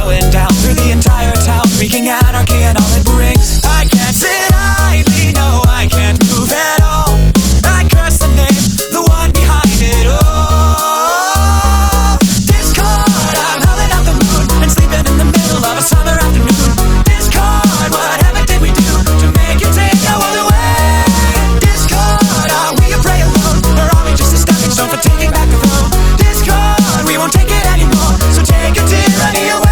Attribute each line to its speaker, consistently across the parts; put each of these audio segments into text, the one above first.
Speaker 1: going down through the entire town, wreaking anarchy and all it brings. I can't sit idly, no, I can't move at all. I curse the name, the one behind it all. Discord, I'm howling out the moon and sleeping in the middle of a summer afternoon. Discord, whatever did we do to make you take our world away? Discord, are we a prey alone, or are we just a stepping stone for taking back the throne? Discord, we won't take it anymore, so take your tyranny away.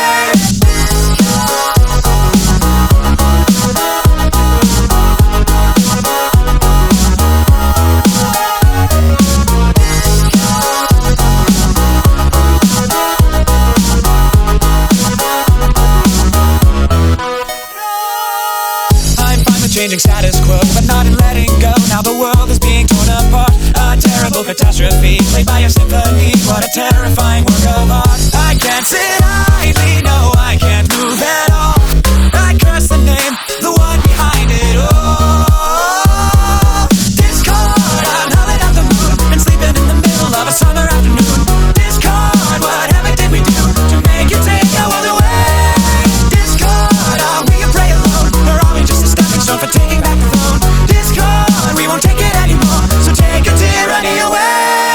Speaker 1: Changing status quo, but not in letting go. Now the world is being torn apart. A terrible catastrophe, played by a symphony. What a terrifying work of art. I can't sit idly, no, I can't move at all. I curse the name, the one behind it all. Discord, I'm howling out the moon and sleeping in the middle of a summer afternoon. Discord, whatever did we do to make you take our world away? Discord, are we a prey alone, or are we just a stepping stone for taking back the throne? Discord, we won't take it anymore, so take your tyranny away.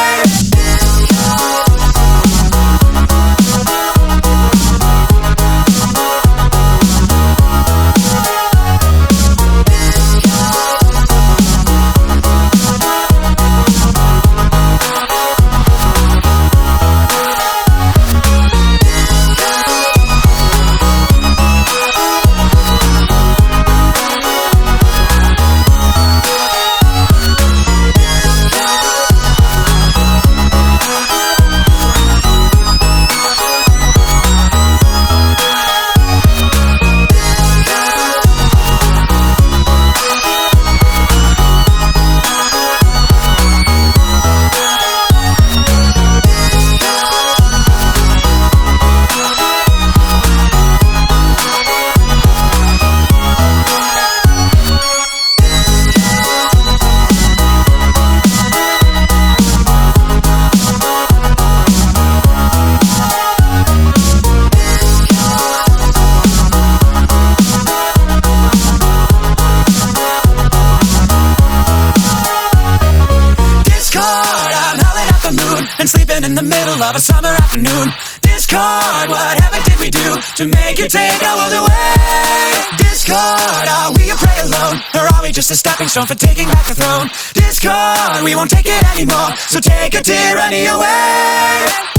Speaker 1: And sleeping in the middle of a summer afternoon. Discord, whatever did we do to make you take our world away? Discord, are we a prey alone, or are we just a stepping stone for taking back the throne? Discord, we won't take it anymore, so take your tyranny away.